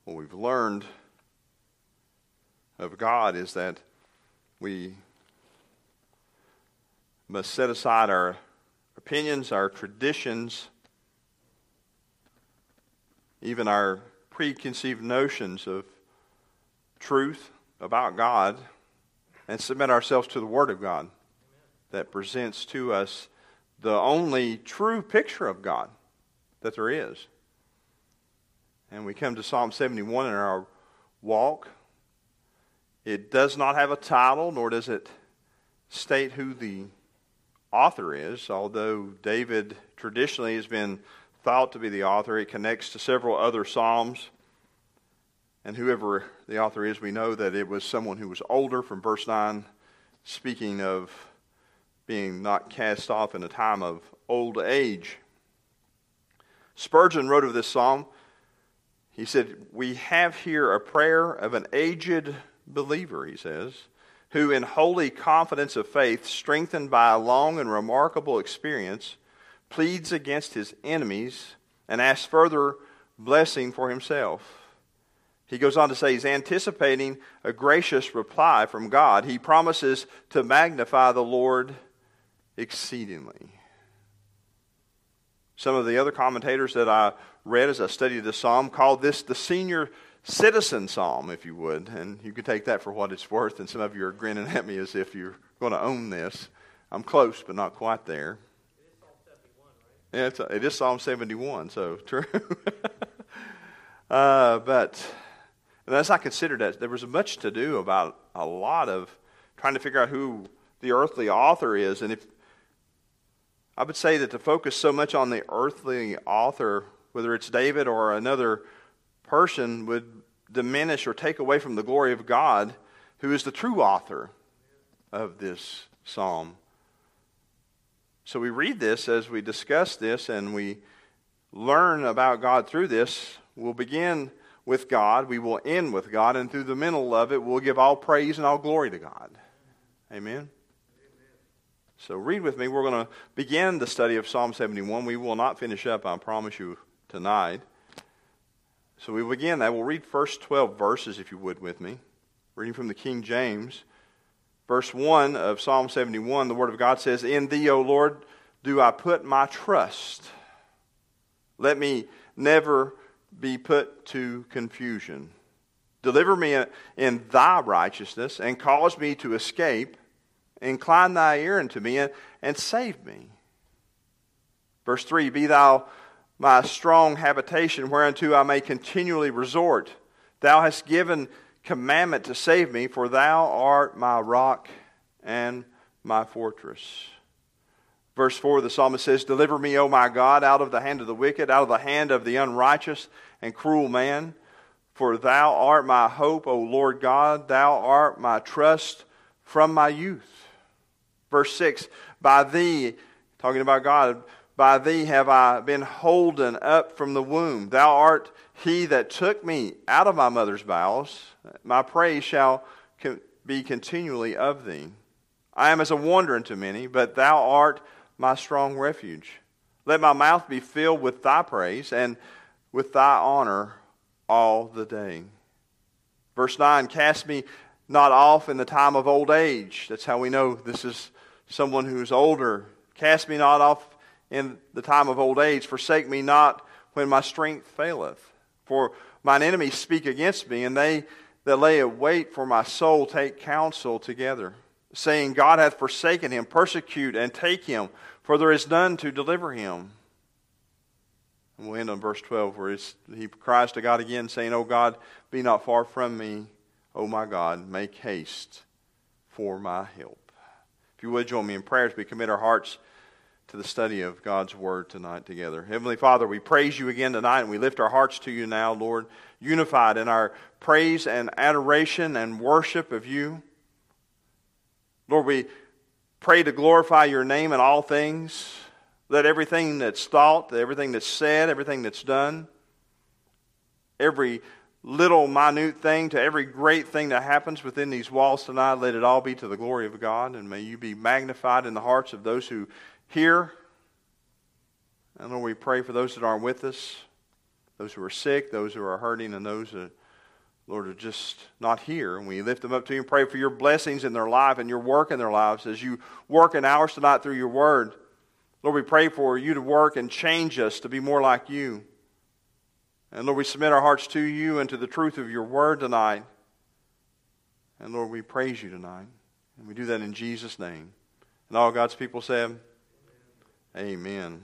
what we've learned of God is that we must set aside our opinions, our traditions, even our preconceived notions of truth about God, and submit ourselves to the Word of God that presents to us the only true picture of God that there is. And we come to Psalm 71 in our walk. It does not have a title, nor does it state who the author is, although David traditionally has been thought to be the author. It connects to several other psalms. And whoever the author is, we know that it was someone who was older, from verse 9, speaking of being not cast off in a time of old age. Spurgeon wrote of this psalm, he said, "We have here a prayer of an aged believer," he says, "who in holy confidence of faith, strengthened by a long and remarkable experience, pleads against his enemies and asks further blessing for himself." He goes on to say he's anticipating a gracious reply from God. He promises to magnify the Lord exceedingly. Some of the other commentators that I read as I studied the psalm called this the senior citizen psalm, if you would. And you can take that for what it's worth. And some of you are grinning at me as if you're going to own this. I'm close, but not quite there. It is Psalm 71, right? Yeah, it is Psalm 71, so true. And as I considered that, there was much to do about a lot of trying to figure out who the earthly author is. And if I would say that to focus so much on the earthly author, whether it's David or another person, would diminish or take away from the glory of God, who is the true author of this psalm. So we read this as we discuss this and we learn about God through this. We'll begin with God, we will end with God, and through the middle of it, we'll give all praise and all glory to God. Amen? So read with me. We're going to begin the study of Psalm 71. We will not finish up, I promise you, tonight. So we begin that. We'll read first 12 verses, if you would, with me. Reading from the King James. Verse 1 of Psalm 71, the Word of God says, "In Thee, O Lord, do I put my trust. Let me never be put to confusion. Deliver me in Thy righteousness, and cause me to escape. Incline Thy ear unto me, and save me." Verse 3, "Be Thou my strong habitation, whereunto I may continually resort. Thou hast given commandment to save me, for Thou art my rock and my fortress." Verse 4, the psalmist says, "Deliver me, O my God, out of the hand of the wicked, out of the hand of the unrighteous and cruel man. For Thou art my hope, O Lord God. Thou art my trust from my youth." Verse 6, "By Thee," talking about God, "by Thee have I been holden up from the womb. Thou art He that took me out of my mother's bowels. My praise shall be continually of Thee. I am as a wanderer unto many, but Thou art my strong refuge. Let my mouth be filled with Thy praise, and with Thy honor all the day." Verse 9, "Cast me not off in the time of old age." That's how we know this is someone who's older. "Cast me not off in the time of old age. Forsake me not when my strength faileth. For mine enemies speak against me, and they that lay a wait for my soul take counsel together, saying, God hath forsaken him. Persecute and take him, for there is none to deliver him." And we'll end on verse 12, where he cries to God again, saying, "O God, be not far from me. O my God, make haste for my help." If you would, join me in prayer as we commit our hearts to the study of God's Word tonight together. Heavenly Father, we praise You again tonight, and we lift our hearts to You now, Lord, unified in our praise and adoration and worship of You. Lord, we pray to glorify Your name in all things. Let everything that's thought, everything that's said, everything that's done, every little minute thing to every great thing that happens within these walls tonight, let it all be to the glory of God, and may You be magnified in the hearts of those who hear. And Lord, we pray for those that aren't with us, those who are sick, those who are hurting, and those that, Lord, are just not here. And we lift them up to you and pray for your blessings in their life and your work in their lives as you work in ours tonight through your word. Lord, we pray for you to work and change us to be more like you. And Lord, we submit our hearts to you and to the truth of your word tonight. And Lord, we praise you tonight. And we do that in Jesus' name. And all God's people said, Amen.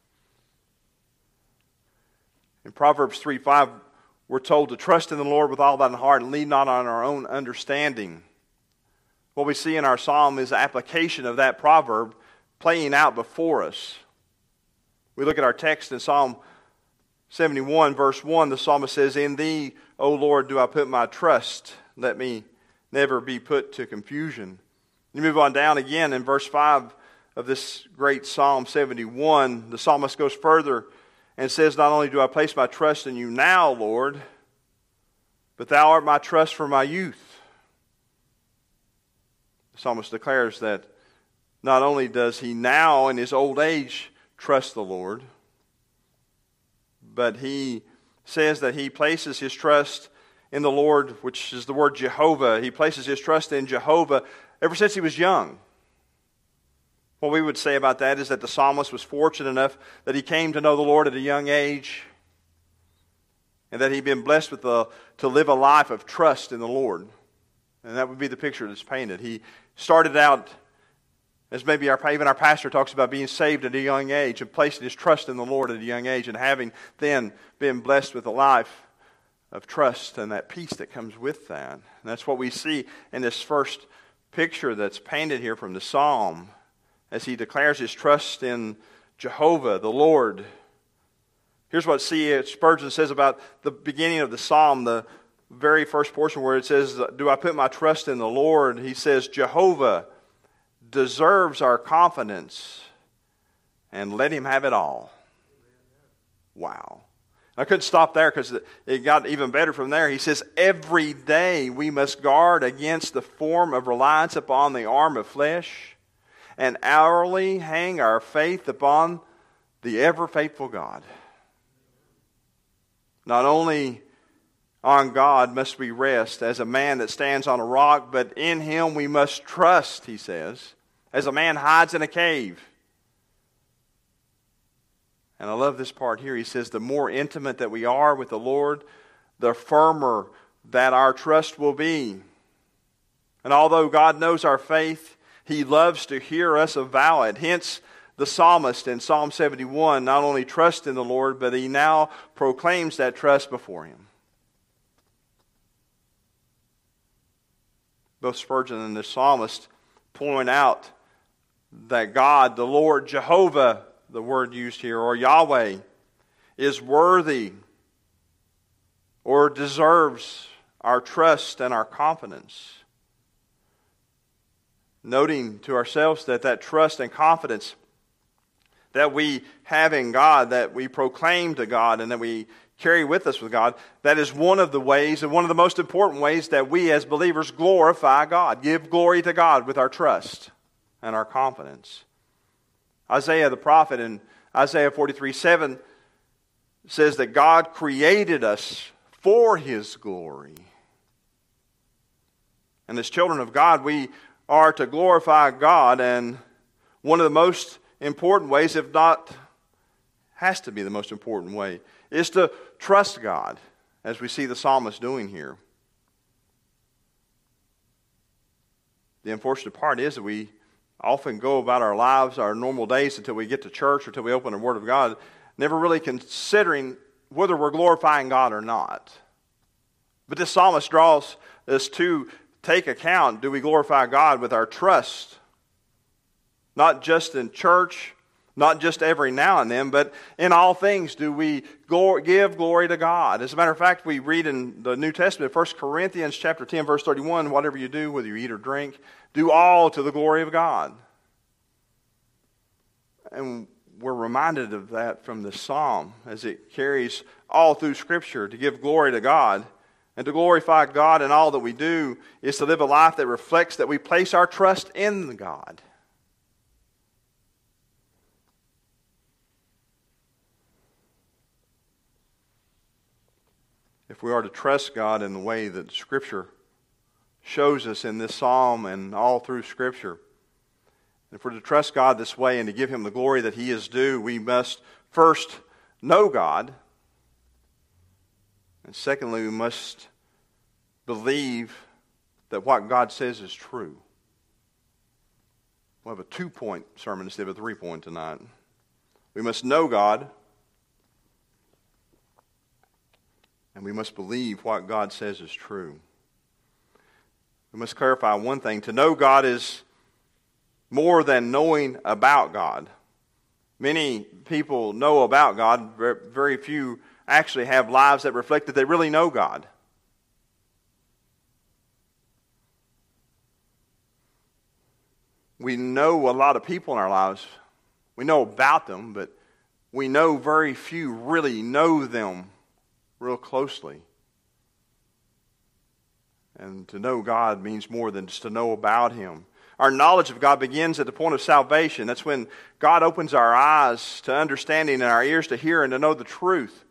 In Proverbs 3:5, we're told to trust in the Lord with all thine heart and lean not on our own understanding. What we see in our psalm is the application of that proverb playing out before us. We look at our text in Psalm 71, verse 1. The psalmist says, In thee, O Lord, do I put my trust. Let me never be put to confusion. You move on down again in verse 5 of this great Psalm 71. The psalmist goes further and says, Not only do I place my trust in you now, Lord, but thou art my trust from my youth. The psalmist declares that not only does he now in his old age trust the Lord, but he says that he places his trust in the Lord, which is the word Jehovah. He places his trust in Jehovah ever since he was young. What we would say about that is that the psalmist was fortunate enough that he came to know the Lord at a young age and that he'd been blessed with to live a life of trust in the Lord. And that would be the picture that's painted. He started out, as maybe even our pastor talks about, being saved at a young age and placing his trust in the Lord at a young age and having then been blessed with a life of trust and that peace that comes with that. And that's what we see in this first picture that's painted here from the psalm, as he declares his trust in Jehovah, the Lord. Here's what C. Spurgeon says about the beginning of the psalm, the very first portion where it says, Do I put my trust in the Lord? He says, Jehovah deserves our confidence, and let him have it all. Wow. I couldn't stop there because it got even better from there. He says, Every day we must guard against the form of reliance upon the arm of flesh, and hourly hang our faith upon the ever-faithful God. Not only on God must we rest as a man that stands on a rock, but in him we must trust, he says, as a man hides in a cave. And I love this part here. He says, the more intimate that we are with the Lord, the firmer that our trust will be. And although God knows our faith, he loves to hear us avow it. Hence, the psalmist in Psalm 71 not only trusts in the Lord, but he now proclaims that trust before him. Both Spurgeon and the psalmist point out that God, the Lord, Jehovah, the word used here, or Yahweh, is worthy or deserves our trust and our confidence. Noting to ourselves that trust and confidence that we have in God, that we proclaim to God, and that we carry with us with God, that is one of the ways, and one of the most important ways, that we as believers glorify God, give glory to God with our trust and our confidence. Isaiah the prophet in Isaiah 43:7 says that God created us for his glory. And as children of God, we are to glorify God, and one of the most important ways, if not has to be the most important way, is to trust God, as we see the psalmist doing here. The unfortunate part is that we often go about our lives, our normal days, until we get to church or until we open the Word of God, never really considering whether we're glorifying God or not. But this psalmist draws us to take account, do we glorify God with our trust? Not just in church, not just every now and then, but in all things do we give glory to God. As a matter of fact, we read in the New Testament, 1 Corinthians chapter 10, verse 31, whatever you do, whether you eat or drink, do all to the glory of God. And we're reminded of that from the psalm as it carries all through Scripture. To give glory to God and to glorify God in all that we do is to live a life that reflects that we place our trust in God. if we are to trust God in the way that Scripture shows us in this psalm and all through Scripture, if we're to trust God this way and to give Him the glory that He is due, we must first know God. And secondly, we must believe that what God says is true. We'll have a 2-point sermon instead of a 3-point tonight. We must know God, and we must believe what God says is true. We must clarify one thing. To know God is more than knowing about God. Many people know about God. Very few actually have lives that reflect that they really know God. We know a lot of people in our lives. We know about them, but we know very few really know them real closely. And to know God means more than just to know about Him. Our knowledge of God begins at the point of salvation. That's when God opens our eyes to understanding and our ears to hear and to know the truth.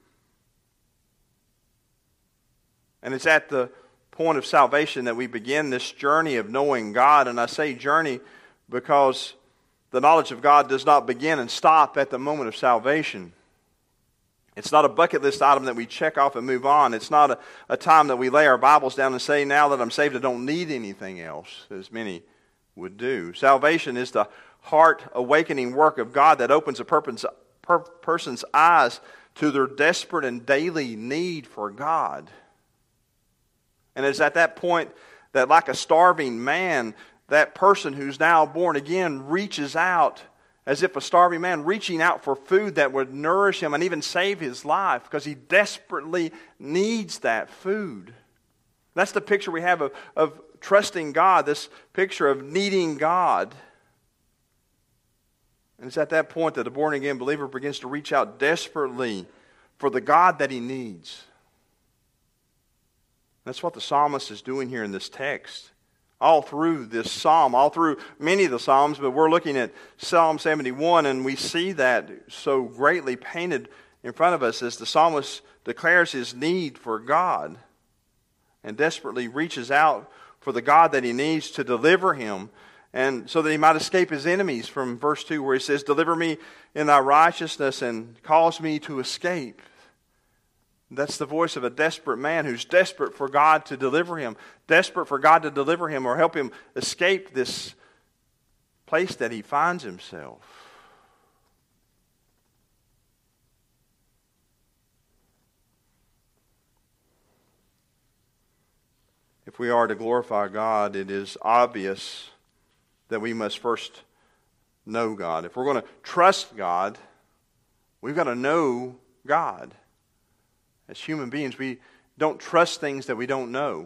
And it's at the point of salvation that we begin this journey of knowing God. And I say journey because the knowledge of God does not begin and stop at the moment of salvation. It's not a bucket list item that we check off and move on. It's not a time that we lay our Bibles down and say, now that I'm saved, I don't need anything else, as many would do. Salvation is the heart awakening work of God that opens a person's eyes to their desperate and daily need for God. And it's at that point that, like a starving man, that person who's now born again reaches out, as if a starving man reaching out for food that would nourish him and even save his life, because he desperately needs that food. That's the picture we have of trusting God, this picture of needing God. And it's at that point that the born-again believer begins to reach out desperately for the God that he needs. That's what the psalmist is doing here in this text. All through this psalm, all through many of the psalms, but we're looking at Psalm 71, and we see that so greatly painted in front of us as the psalmist declares his need for God and desperately reaches out for the God that he needs to deliver him, and so that he might escape his enemies, from verse 2 where he says, "Deliver me in thy righteousness and cause me to escape." That's the voice of a desperate man who's desperate for God to deliver him, desperate for God to deliver him or help him escape this place that he finds himself. If we are to glorify God, it is obvious that we must first know God. If we're going to trust God, we've got to know God. As human beings, we don't trust things that we don't know.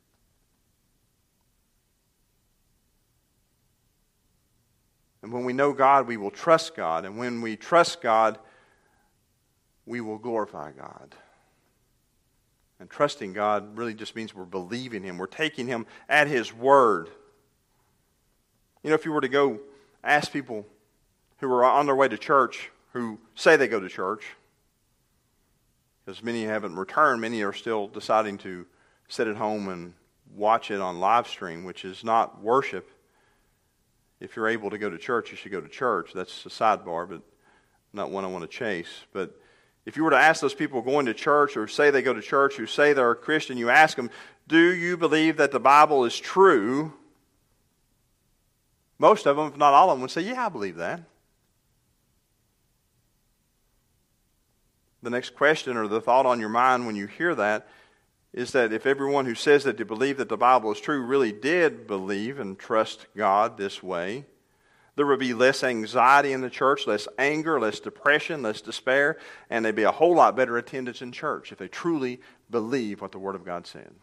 And when we know God, we will trust God. And when we trust God, we will glorify God. And trusting God really just means we're believing Him. We're taking Him at His word. You know, if you were to go ask people who are on their way to church, who say they go to church, because many haven't returned, many are still deciding to sit at home and watch it on live stream, which is not worship. If you're able to go to church, you should go to church. That's a sidebar, but not one I want to chase. But if you were to ask those people going to church, or say they go to church, who say they're a Christian, you ask them, do you believe that the Bible is true? Most of them, if not all of them, would say, yeah, I believe that. The next question or the thought on your mind when you hear that is that if everyone who says that they believe that the Bible is true really did believe and trust God this way, there would be less anxiety in the church, less anger, less depression, less despair, and there'd be a whole lot better attendance in church if they truly believe what the Word of God said.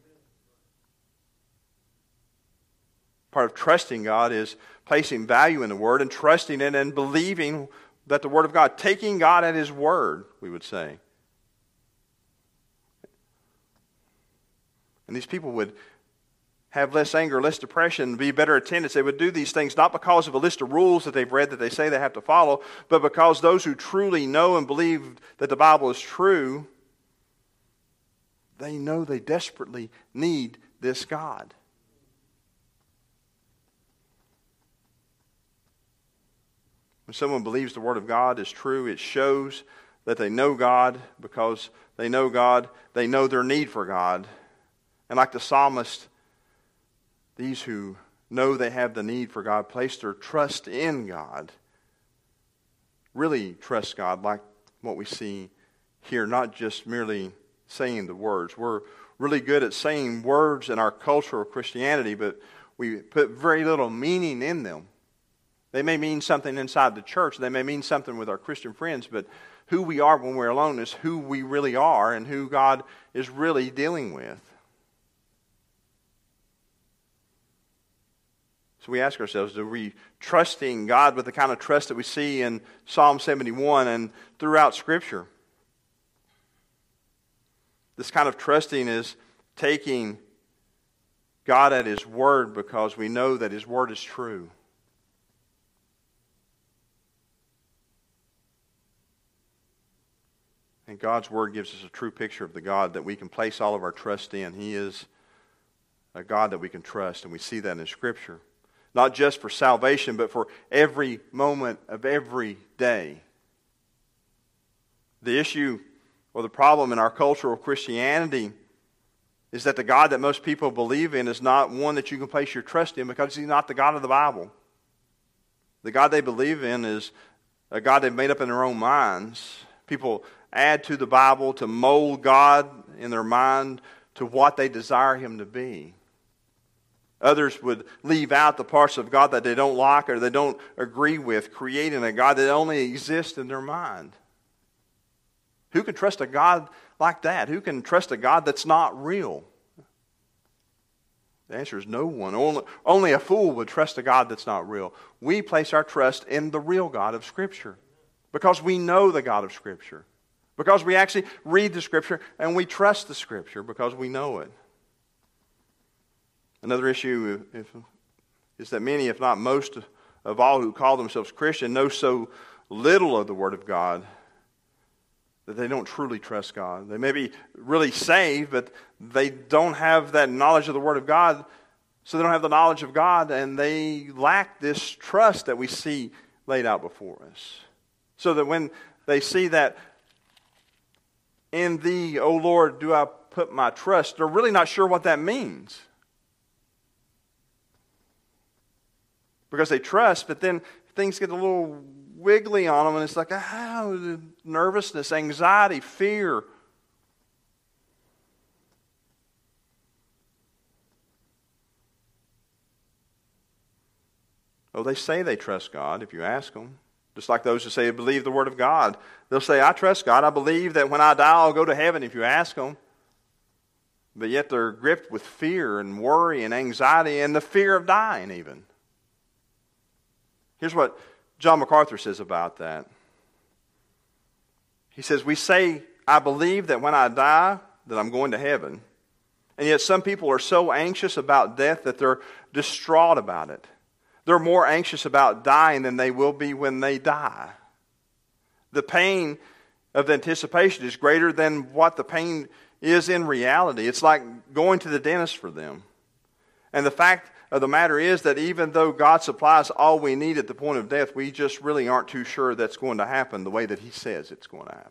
Part of trusting God is placing value in the Word and trusting it and believing that the Word of God, taking God at His word, we would say. And these people would have less anger, less depression, be better attendance. They would do these things not because of a list of rules that they've read that they say they have to follow, but because those who truly know and believe that the Bible is true they know they desperately need this God. When someone believes the Word of God is true, it shows that they know God. Because they know God, they know their need for God. And like the psalmist, these who know they have the need for God place their trust in God. Really trust God, like what we see here, not just merely saying the words. We're really good at saying words in our culture of Christianity, but we put very little meaning in them. They may mean something inside the church. They may mean something with our Christian friends, but who we are when we're alone is who we really are and who God is really dealing with. So we ask ourselves, are we trusting God with the kind of trust that we see in Psalm 71 and throughout Scripture? This kind of trusting is taking God at His Word because we know that His Word is true. And God's Word gives us a true picture of the God that we can place all of our trust in. He is a God that we can trust, and we see that in Scripture. Not just for salvation, but for every moment of every day. The issue or the problem in our culture of Christianity is that the God that most people believe in is not one that you can place your trust in because He's not the God of the Bible. The God they believe in is a God they've made up in their own minds. People add to the Bible to mold God in their mind to what they desire Him to be. Others would leave out the parts of God that they don't like or they don't agree with, creating a God that only exists in their mind. Who can trust a God like that? Who can trust a God that's not real? The answer is no one. Only a fool would trust a God that's not real. We place our trust in the real God of Scripture because we know the God of Scripture. Because we actually read the Scripture and we trust the Scripture because we know it. Another issue is that many, if not most of all who call themselves Christian, know so little of the Word of God that they don't truly trust God. They may be really saved, but they don't have that knowledge of the Word of God, so they don't have the knowledge of God, and they lack this trust that we see laid out before us. So that when they see that, in Thee, O Lord, do I put my trust, they're really not sure what that means. Because they trust, but then things get a little wiggly on them, and it's like, nervousness, anxiety, fear. Oh, they say they trust God if you ask them. Just like those who say they believe the Word of God. They'll say, I trust God. I believe that when I die I'll go to heaven if you ask them. But yet they're gripped with fear and worry and anxiety and the fear of dying even. Here's what John MacArthur says about that. He says, we say, I believe that when I die, that I'm going to heaven. And yet some people are so anxious about death that they're distraught about it. They're more anxious about dying than they will be when they die. The pain of anticipation is greater than what the pain is in reality. It's like going to the dentist for them. And the fact of the matter is that even though God supplies all we need at the point of death, we just really aren't too sure that's going to happen the way that He says it's going to happen.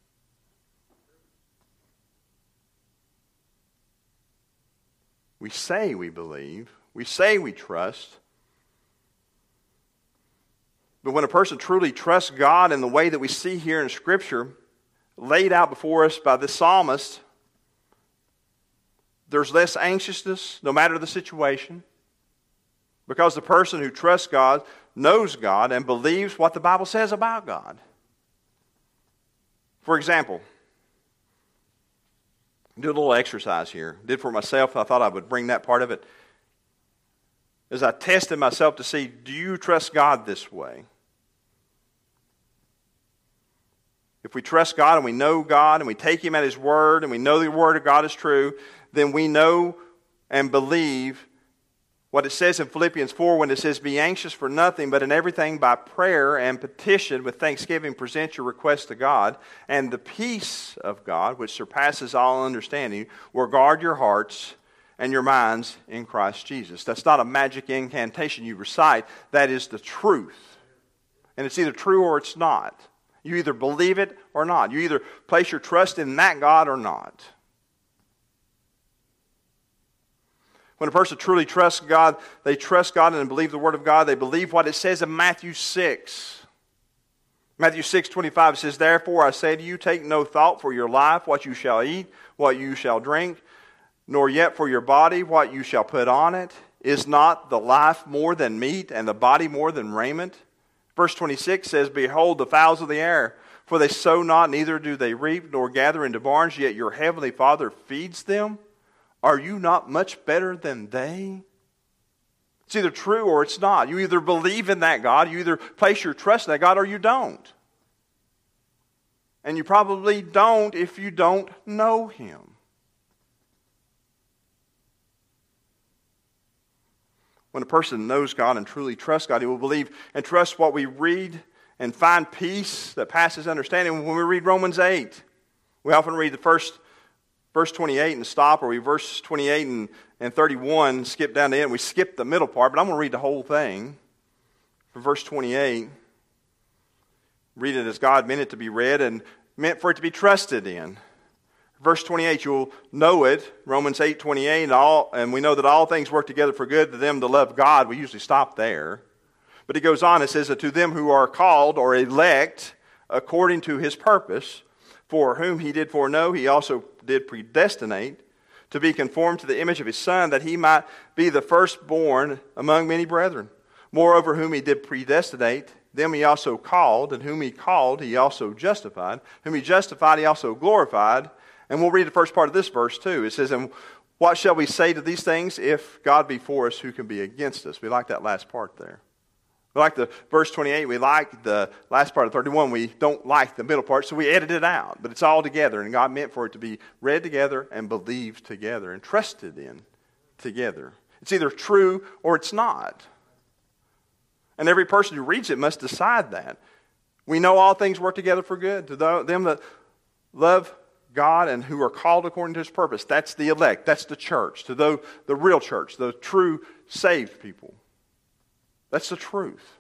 We say we believe. We say we trust. But when a person truly trusts God in the way that we see here in Scripture, laid out before us by the psalmist, there's less anxiousness no matter the situation. Because the person who trusts God knows God and believes what the Bible says about God. For example, do a little exercise here. Did for myself. I thought I would bring that part of it. As I tested myself to see, do you trust God this way? If we trust God and we know God and we take Him at His Word and we know the Word of God is true, then we know and believe what it says in Philippians 4 when it says, "Be anxious for nothing, but in everything by prayer and petition with thanksgiving present your requests to God, and the peace of God, which surpasses all understanding, will guard your hearts and your minds in Christ Jesus." That's not a magic incantation you recite. That is the truth. And it's either true or it's not. You either believe it or not. You either place your trust in that God or not. When a person truly trusts God, they trust God and believe the Word of God. They believe what it says in Matthew 6. Matthew 6:25 says, "Therefore I say to you, take no thought for your life, what you shall eat, what you shall drink, nor yet for your body, what you shall put on it. Is not the life more than meat, and the body more than raiment?" Verse 26 says, "Behold the fowls of the air, for they sow not, neither do they reap, nor gather into barns, yet your heavenly Father feeds them. Are you not much better than they?" It's either true or it's not. You either believe in that God, you either place your trust in that God, or you don't. And you probably don't if you don't know Him. When a person knows God and truly trusts God, he will believe and trust what we read and find peace that passes understanding. When we read Romans 8, we often read the first verse 28 and stop, or we verse 28 and 31, skip down to the end. We skip the middle part, but I'm going to read the whole thing. For verse 28, read it as God meant it to be read and meant for it to be trusted in. Verse 28, you'll know it, Romans 8:28, and we know that all things work together for good to them that love God. We usually stop there. But it goes on, it says that to them who are called or elect according to His purpose, for whom He did foreknow, He also did predestinate to be conformed to the image of His Son, that He might be the firstborn among many brethren. Moreover, whom He did predestinate, them He also called, and whom He called, He also justified. Whom He justified, He also glorified. And we'll read the first part of this verse too. It says, "And what shall we say to these things? If God be for us, who can be against us?" We like that last part there. We like the verse 28. We like the last part of 31. We don't like the middle part, so we edit it out. But it's all together, and God meant for it to be read together and believed together and trusted in together. It's either true or it's not. And every person who reads it must decide that. We know all things work together for good to them that love God and who are called according to His purpose. That's the elect. That's the church. To the real church, the true saved people. That's the truth.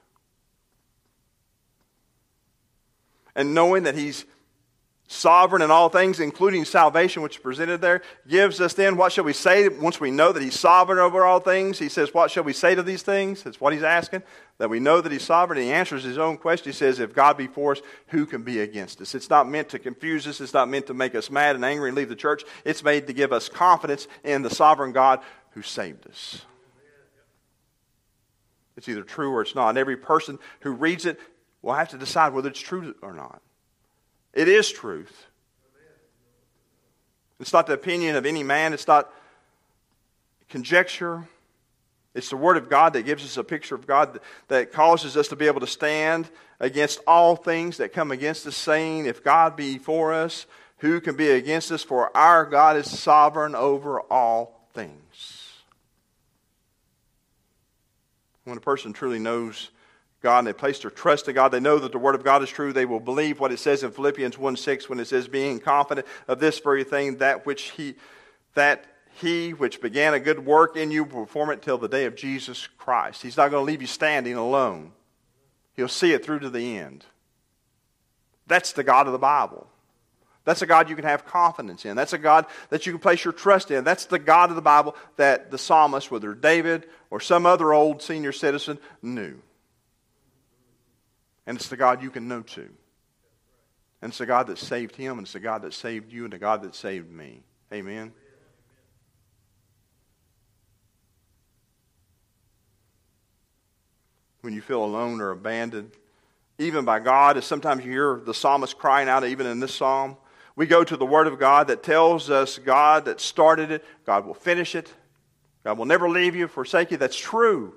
And knowing that He's sovereign in all things, including salvation, which is presented there, gives us then, what shall we say once we know that He's sovereign over all things? He says, what shall we say to these things? That's what He's asking. That we know that He's sovereign. And He answers His own question. He says, if God be for us, who can be against us? It's not meant to confuse us. It's not meant to make us mad and angry and leave the church. It's made to give us confidence in the sovereign God who saved us. It's either true or it's not. And every person who reads it will have to decide whether it's true or not. It is truth. It's not the opinion of any man. It's not conjecture. It's the Word of God that gives us a picture of God that causes us to be able to stand against all things that come against us, saying, if God be for us, who can be against us? For our God is sovereign over all things. When a person truly knows God and they place their trust in God, they know that the Word of God is true, they will believe what it says in Philippians 1:6 when it says, being confident of this very thing, that He which began a good work in you will perform it till the day of Jesus Christ. He's not going to leave you standing alone. He'll see it through to the end. That's the God of the Bible. That's a God you can have confidence in. That's a God that you can place your trust in. That's the God of the Bible that the psalmist, whether David or some other old senior citizen, knew. And it's the God you can know too. And it's the God that saved him, and it's the God that saved you, and the God that saved me. Amen? When you feel alone or abandoned, even by God, as sometimes you hear the psalmist crying out, even in this psalm, we go to the Word of God that tells us God that started it, God will finish it, God will never leave you, forsake you. That's true.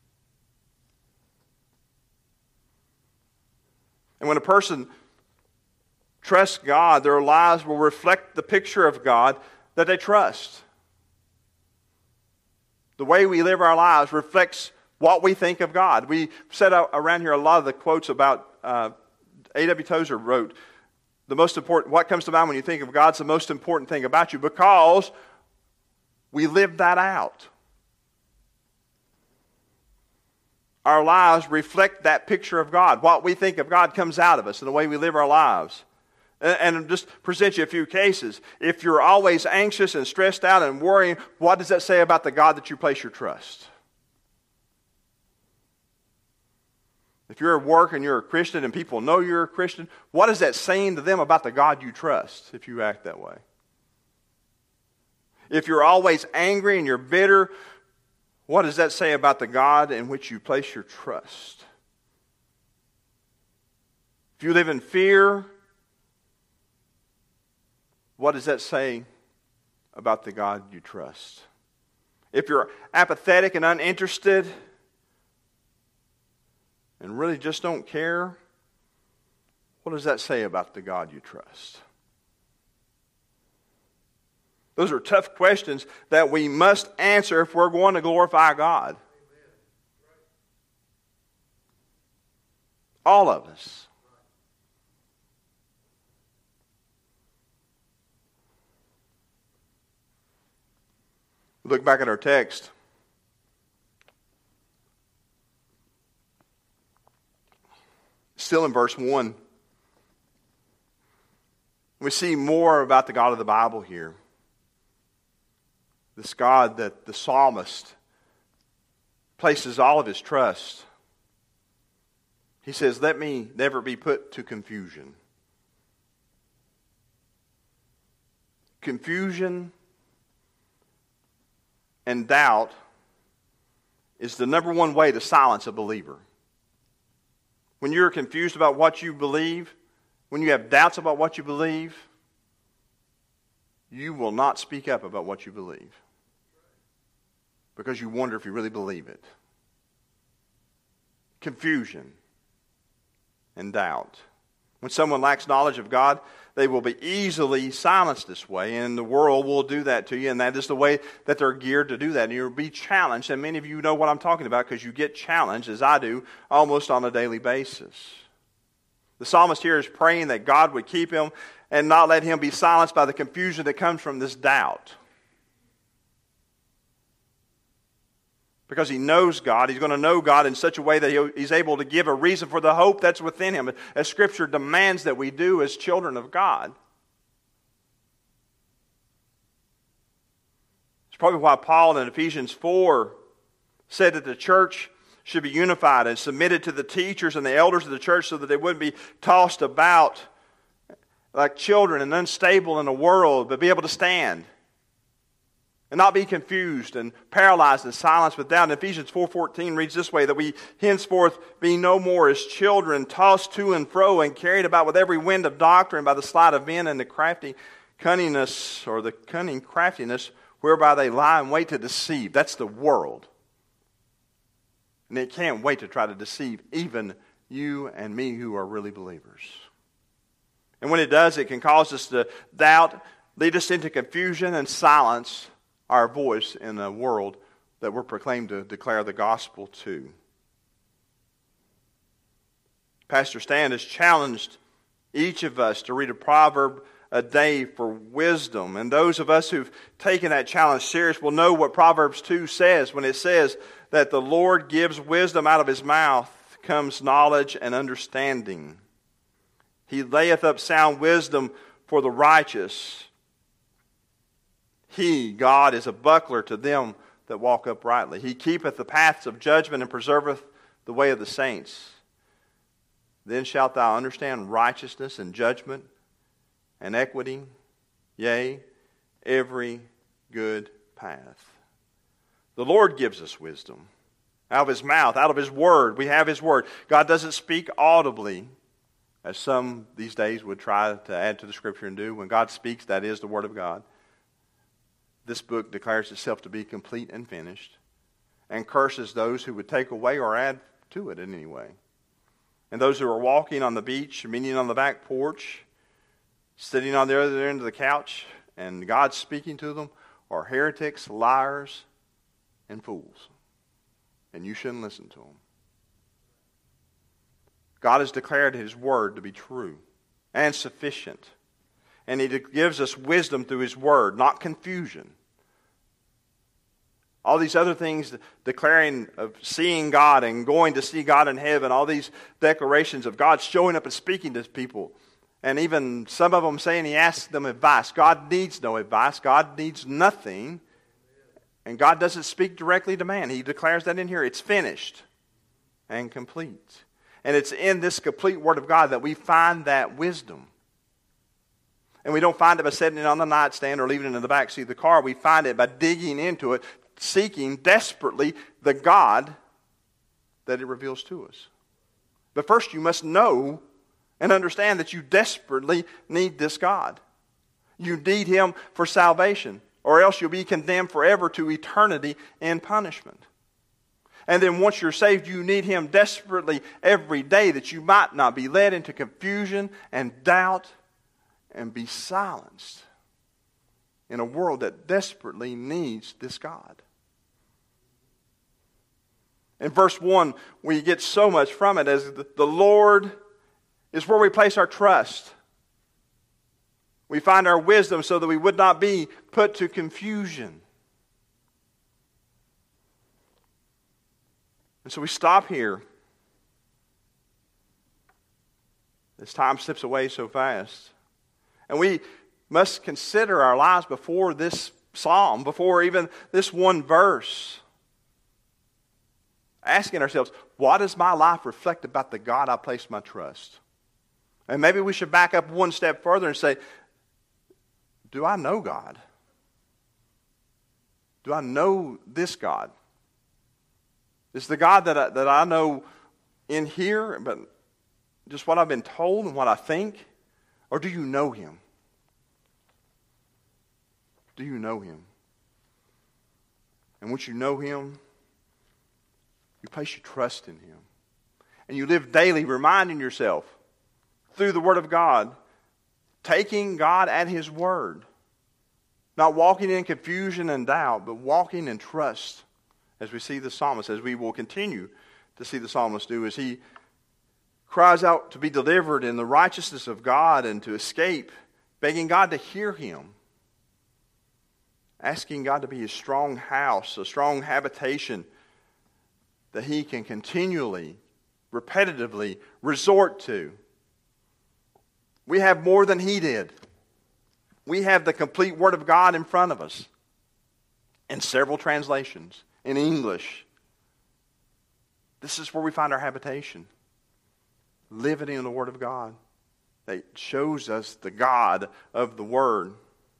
And when a person trusts God, their lives will reflect the picture of God that they trust. The way we live our lives reflects what we think of God. We said around here a lot of the quotes about A.W. Tozer wrote, what comes to mind when you think of God's the most important thing about you, because we live that out. Our lives reflect that picture of God. What we think of God comes out of us in the way we live our lives. And just present you a few cases. If you're always anxious and stressed out and worrying, what does that say about the God that you place your trust? If you're at work and you're a Christian and people know you're a Christian, what is that saying to them about the God you trust if you act that way? If you're always angry and you're bitter, what does that say about the God in which you place your trust? If you live in fear, what does that say about the God you trust? If you're apathetic and uninterested and really just don't care, what does that say about the God you trust? Those are tough questions that we must answer if we're going to glorify God. All of us. Look back at our text. Still in verse 1. We see more about the God of the Bible here. This God that the psalmist places all of his trust. He says, let me never be put to confusion. Confusion and doubt is the number one way to silence a believer. When you're confused about what you believe, when you have doubts about what you believe, you will not speak up about what you believe because you wonder if you really believe it. Confusion and doubt. When someone lacks knowledge of God, they will be easily silenced this way, and the world will do that to you, and that is the way that they're geared to do that. And you'll be challenged, and many of you know what I'm talking about because you get challenged, as I do, almost on a daily basis. The psalmist here is praying that God would keep him and not let him be silenced by the confusion that comes from this doubt. Because he knows God, he's going to know God in such a way that he's able to give a reason for the hope that's within him, as Scripture demands that we do as children of God. It's probably why Paul in Ephesians 4 said that the church should be unified and submitted to the teachers and the elders of the church so that they wouldn't be tossed about like children and unstable in the world, but be able to stand. And not be confused and paralyzed and silenced with doubt. And Ephesians 4:14 reads this way, that we henceforth be no more as children, tossed to and fro and carried about with every wind of doctrine by the sleight of men and the crafty cunningness or the cunning craftiness whereby they lie in wait to deceive. That's the world. And it can't wait to try to deceive even you and me who are really believers. And when it does, it can cause us to doubt, lead us into confusion and silence our voice in a world that we're proclaimed to declare the gospel to. Pastor Stan has challenged each of us to read a proverb a day for wisdom. And those of us who've taken that challenge serious will know what Proverbs 2 says when it says that the Lord gives wisdom, out of his mouth comes knowledge and understanding. He layeth up sound wisdom for the righteous. He, God, is a buckler to them that walk uprightly. He keepeth the paths of judgment and preserveth the way of the saints. Then shalt thou understand righteousness and judgment and equity, yea, every good path. The Lord gives us wisdom. Out of his mouth, out of his word, we have his word. God doesn't speak audibly, as some these days would try to add to the Scripture and do. When God speaks, that is the word of God. This book declares itself to be complete and finished, and curses those who would take away or add to it in any way. And those who are walking on the beach, meeting on the back porch, sitting on the other end of the couch, and God speaking to them, are heretics, liars, and fools, and you shouldn't listen to them. God has declared His Word to be true and sufficient. And He gives us wisdom through His Word, not confusion. All these other things, declaring of seeing God and going to see God in heaven, all these declarations of God showing up and speaking to people. And even some of them saying He asks them advice. God needs no advice. God needs nothing. And God doesn't speak directly to man. He declares that in here. It's finished and complete. And it's in this complete Word of God that we find that wisdom. And we don't find it by setting it on the nightstand or leaving it in the back seat of the car. We find it by digging into it, seeking desperately the God that it reveals to us. But first you must know and understand that you desperately need this God. You need Him for salvation, or else you'll be condemned forever to eternity in punishment. And then once you're saved, you need Him desperately every day that you might not be led into confusion and doubt and be silenced in a world that desperately needs this God. In verse 1, we get so much from it as the Lord is where we place our trust. We find our wisdom so that we would not be put to confusion. And so we stop here. As time slips away so fast. And we must consider our lives before this psalm, before even this one verse. Asking ourselves, what does my life reflect about the God I place my trust? And maybe we should back up one step further and say, do I know God? Do I know this God? Is the God that I know in here, but just what I've been told and what I think? Or do you know Him? Do you know Him? And once you know Him, you place your trust in Him. And you live daily reminding yourself through the Word of God, taking God at His Word. Not walking in confusion and doubt, but walking in trust. As we see the psalmist, as we will continue to see the psalmist do, as he cries out to be delivered in the righteousness of God and to escape, begging God to hear him, asking God to be his strong house, a strong habitation that he can continually, repetitively resort to. We have more than he did. We have the complete Word of God in front of us in several translations. In English, this is where we find our habitation. Living in the Word of God that shows us the God of the Word.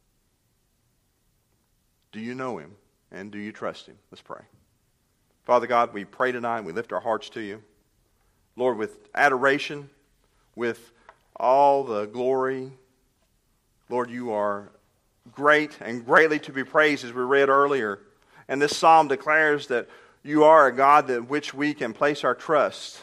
Do you know Him and do you trust Him? Let's pray. Father God, we pray tonight, we lift our hearts to you. Lord, with adoration, with all the glory, Lord, you are great and greatly to be praised, as we read earlier. And this psalm declares that you are a God that which we can place our trust.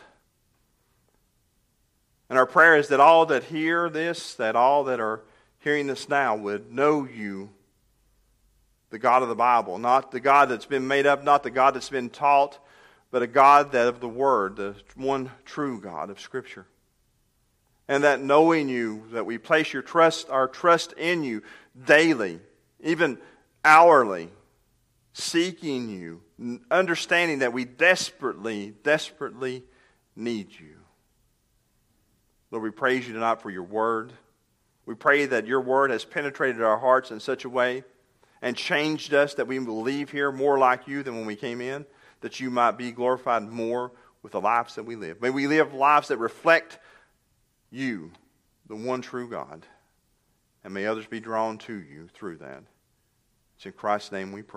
And our prayer is that all that hear this, that all that are hearing this now would know you, the God of the Bible. Not the God that's been made up, not the God that's been taught, but a God that of the Word, the one true God of Scripture. And that knowing you, that we place our trust in you daily, even hourly, seeking you, understanding that we desperately, desperately need you. Lord, we praise you tonight for your word. We pray that your word has penetrated our hearts in such a way and changed us that we will leave here more like you than when we came in, that you might be glorified more with the lives that we live. May we live lives that reflect you, the one true God, and may others be drawn to you through that. It's in Christ's name we pray.